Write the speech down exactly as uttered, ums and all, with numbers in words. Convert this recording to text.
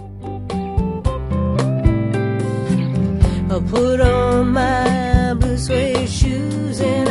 I put on my blue suede shoes and